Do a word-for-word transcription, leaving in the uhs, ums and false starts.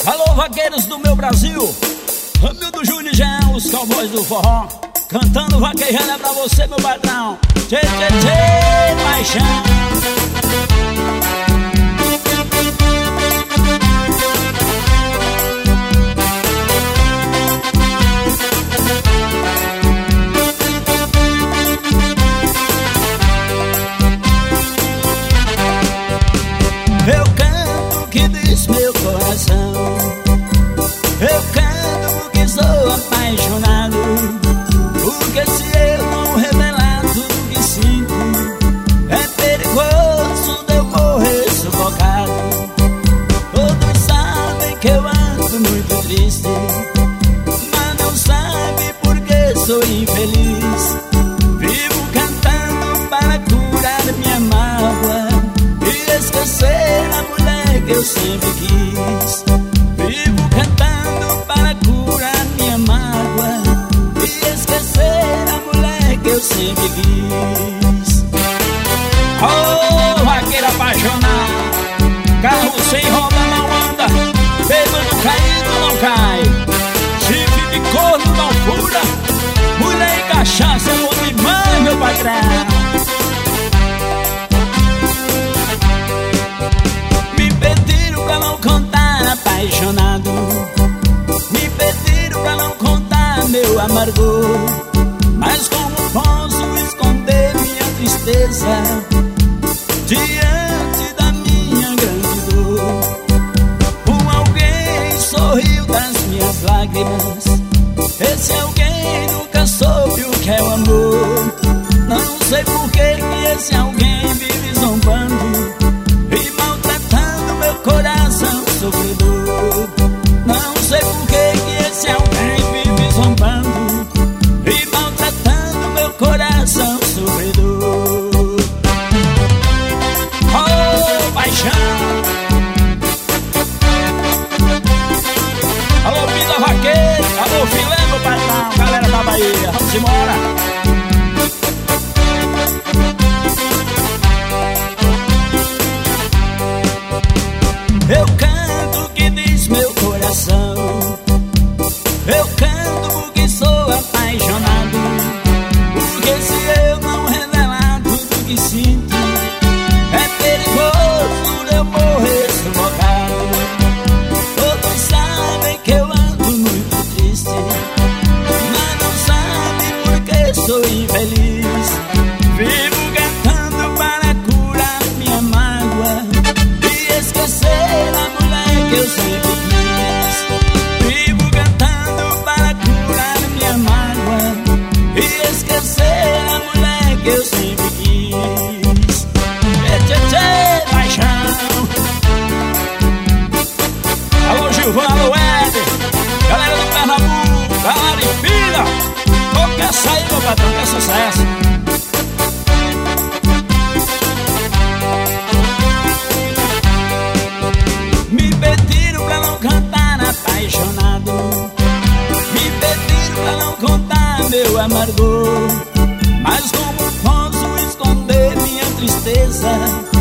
Alô, vaqueiros do meu Brasil, Ramildo Júnior e Jean, os cowboys do forró, cantando vaquejada pra você, meu patrão. Tchê, tchê, tchê, paixão. Eu canto o que diz meu coração, eu canto porque sou apaixonado, porque se eu não revelar tudo que sinto, é perigoso de eu morrer sufocado. Todos sabem que eu ando muito triste, mas não sabem porque sou infeliz. Vivo cantando para curar minha mágoa e esquecer a mulher que eu sempre quis. Vivo cantando para curar minha mágoa e esquecer a mulher que eu sempre quis. Oh, vaqueiro apaixonado, carro sem roda não anda, bêbado caído não cai, chifre de corno não fura, mulher e cachaça é bom demais, meu patrão. Apaixonado, me pediram pra não contar meu amargor, mas como posso esconder minha tristeza diante da minha grande dor? Um alguém sorriu das minhas lágrimas, esse alguém nunca soube o que é o amor. Não sei por que que esse alguém vive zombando e maltratando meu coração sofredor. Não sei por que que esse alguém vive zombando e maltratando meu coração sofredor. Oh, paixão. Alô, vida vaqueira, alô, filé, meu patrão, galera da Bahia, vamos embora. Eu canto o que diz meu coração, eu canto porque sou apaixonado, porque se eu não revelar tudo que sinto, é perigoso eu morrer sufocado. Todos sabem que eu ando muito triste, mas não sabem porque sou infeliz. Vivo cantando para curar minha mágoa e esquecer a mulher que eu sempre quis. Vivo cantando para curar minha mágoa e esquecer a mulher que eu sempre quis. Tchê, tchê, tchê, paixão. Alô, Gilvan, alô, Ed, galera do Pernambuco, galera de filha, qualquer sair, meu patrão, que é sucesso. Me pediram pra não cantar apaixonado, me pediram pra não contar meu amargor, mas como posso esconder minha tristeza